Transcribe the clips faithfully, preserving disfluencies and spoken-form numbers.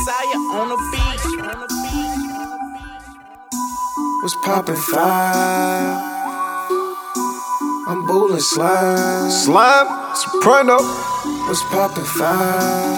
Messiah on the beach. What's poppin' five? I'm bowling slime. Slime, Soprano. What's poppin' five?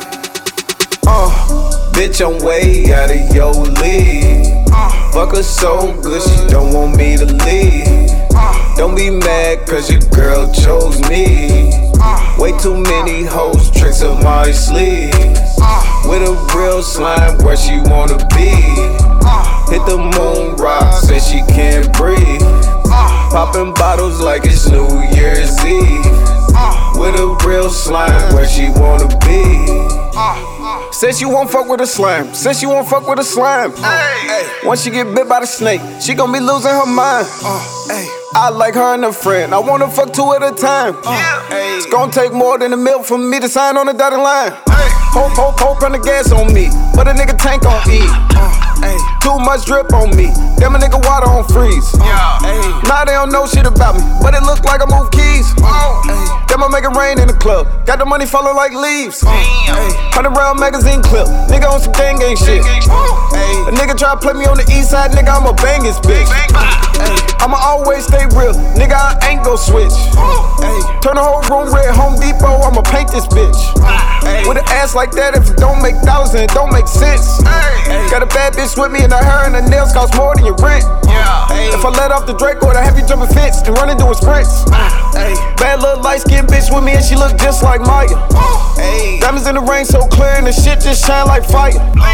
Uh, bitch, I'm way out of your league. Uh, Fuck her so good, she don't want me to leave. Uh, don't be mad, cause your girl chose me. Uh, Way too many hoes, tricks up my sleeve. Uh, With a real slime, where she wanna be. Uh, Hit the moon rock, says she can't breathe. Uh, Popping bottles like it's New Year's Eve. Uh, With a real slime, where she wanna be. Uh, Said she won't fuck with a slime. Said she won't fuck with a slime. Hey, Once she get bit by the snake, she gon' be losing her mind. uh, hey, I like her and a friend. I wanna fuck two at a time. hey, It's gon' take more than a mil for me to sign on the dotted line. hey, Hope, hope, hope, run the gas on me, but a nigga tank on E. uh, hey, Too much drip on me, damn a nigga water on freeze. hey, Now they don't know shit about me, but it look like I move keys. hey, Damn, I make it rain in the club, got the money falling like leaves. hey, Hundred round magazine clip, nigga on some gang gang shit. A nigga try to play me on the east side, nigga, I'ma bang his bitch. I'ma always stay real, nigga, I ain't gon' switch. hey, Turn the whole room red, Home Depot, I'ma paint this bitch. With an ass like that, if it don't make dollars, then it don't make sense. Got a bad bitch with me, and her and her nails cost more than your rent. If I let off the Draco, I'd have you jump a fence and run into a sprints. Bad little light skinned bitch with me, and she look just like Maya. Diamonds in the rain so clear, and the shit just shine like fire.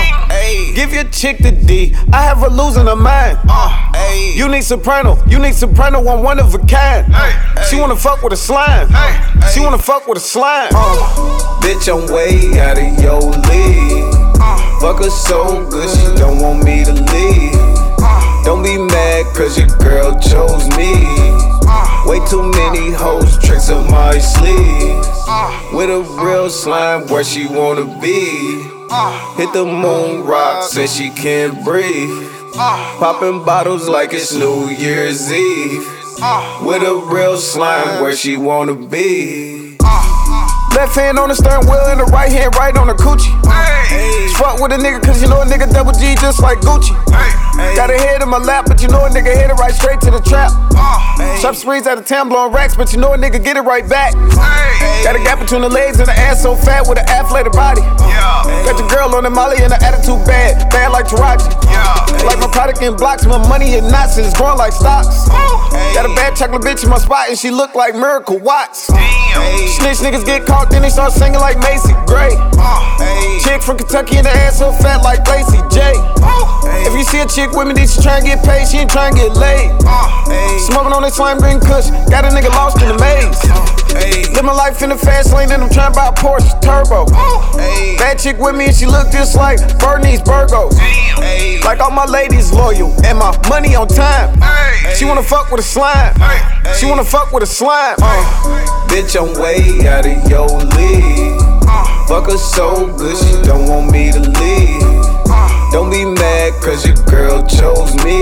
Give your chick the D, I have her losing her mind. You need soprano, you need soprano, I'm one of a kind. She wanna fuck with a slime, she wanna fuck with a slime. Bitch, I'm way out of your league. Fuck her so good, she don't want me to leave. Don't be mad, cause your girl chose me. Way too many hoes, tricks up my sleeves. With a real slime, where she wanna be. Hit the moon rock, says she can't breathe. Popping bottles like it's New Year's Eve. With a real slime, where she wanna be. Left hand on the steering wheel and the right hand right on the coochie. Fuck with a nigga cause you know a nigga double G just like Gucci. Got a head in my lap, but you know a nigga hit it right straight to the trap. Shop sprees out of town blowing racks, but you know a nigga get it right back. Got a gap between the legs and the ass so fat with an athletic body. Got your girl on the molly and the attitude bad, bad like Taraji. Like my product in blocks, my money in knots and it's growing like stocks. Got a bad chocolate bitch in my spot and she look like Miracle Watts. Snitch niggas get caught, then they start singing like Macy Gray. Chick from Kentucky and the ass so fat like Lacey J. If you see a chick with me, then she tryna get paid, she ain't tryna get laid. Smoking on that slime green kush, got a nigga lost in the maze. Live my life in the fast lane and I'm tryna buy a Porsche Turbo. Bad chick with me and she look just like Bernice Burgos. Like all my ladies loyal and my money on time. She wanna fuck with a slime, she wanna fuck with a slime. uh. Bitch, I'm way out of your league. Fuck her so good, she don't want me to leave. Don't be mad, cause your girl chose me.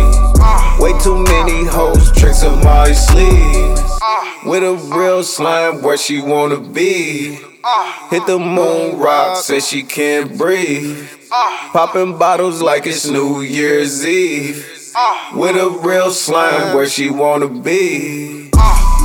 Way too many hoes, tricks up my sleeves. With a real slime, where she wanna be. Hit the moon rock, says she can't breathe. Popping bottles like it's New Year's Eve. With a real slime, where she wanna be.